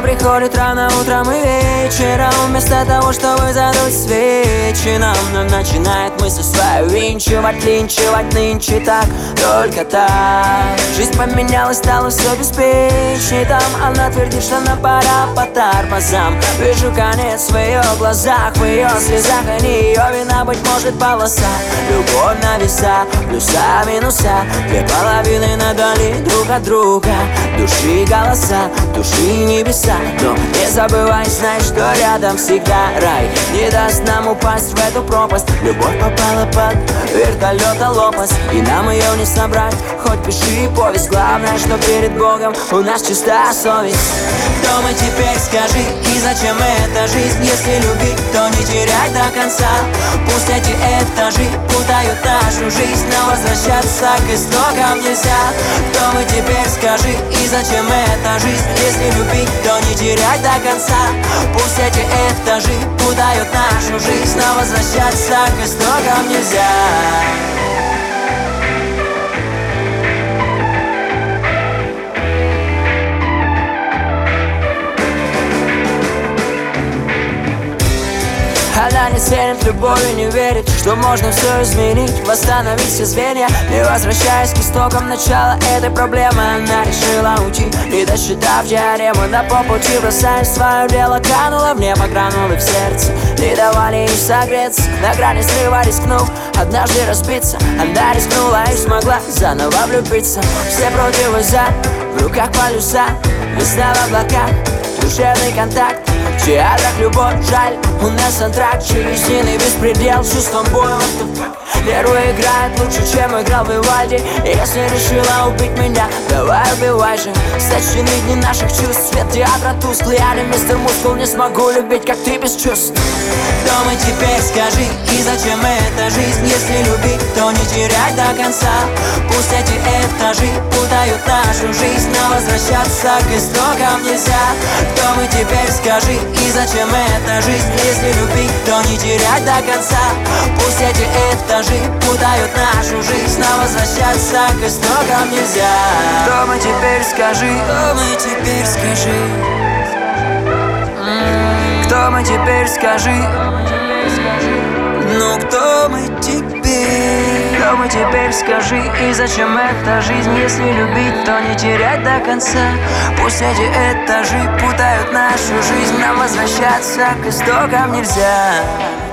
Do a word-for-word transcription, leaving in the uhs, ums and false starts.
приходит рано утром и вечером. Вместо того, чтобы задуть свечи нам, но начинает мысль свою винчивать, линчивать нынче так, только так. Жизнь поменялась, стала все беспечней. Там она твердит, что нам пора по тормозам. Вижу конец в ее глазах, в ее слезах, а не ее вина, быть может, полоса. Любовь на весах, плюса, минуса, две половины надали друг от друга. Души голоса, души небеса, но не забывай, знай, что рядом всегда рай. Не даст нам упасть в эту пропасть. Любовь попала под вертолета лопасть, и нам ее не собрать, хоть пиши повесть. Главное, что перед Богом у нас чистая совесть. Кто мы теперь, скажи, и зачем эта жизнь? Если любить, то не терять до конца. Пусть эти этажи путают нашу жизнь, но возвращаться к истокам нельзя. Кто мы теперь, скажи, и зачем эта жизнь? Если любить, то не терять до конца. Пусть эти этажи путают нашу жизнь, но возвращаться к истокам нельзя. Она не ценит любовь и не верит, что можно все изменить, восстановить все звенья. Не возвращаясь к истокам начала этой проблемы, она решила уйти, не досчитав теорему. Да по пути бросая свое дело, канула в небо, гранулы в сердце, не давали ей согреться. На грани срыва рискнув однажды разбиться, она рискнула и смогла заново влюбиться. Все против и за, в руках полюса, весна в облаках, душевный контакт. В театрах любовь, жаль, у нас антракт, жизненный беспредел с чувством боя. Первый играет лучше, чем играл Вивальди. Если решила убить меня, давай убивай же. Сочтены дни наших чувств, свет театра тусклый. Я не мистер Мускул, не смогу любить, как ты без чувств. Кто мы теперь, скажи, и зачем эта жизнь? Если любить, то не терять до конца. Пусть эти этажи путают нашу жизнь, но возвращаться к истокам нельзя. Кто мы теперь, скажи, и зачем эта жизнь? Если любить, то не терять до конца. Пусть эти этажи путают нашу жизнь, но возвращаться к истокам нельзя. Кто мы теперь, скажи? Кто мы теперь, скажи? Кто мы теперь, скажи? Ну кто мы теперь? Кто мы теперь, скажи? И зачем эта жизнь? Если любить, то не терять до конца. Пусть эти этажи путают нашу жизнь, нам возвращаться к истокам нельзя.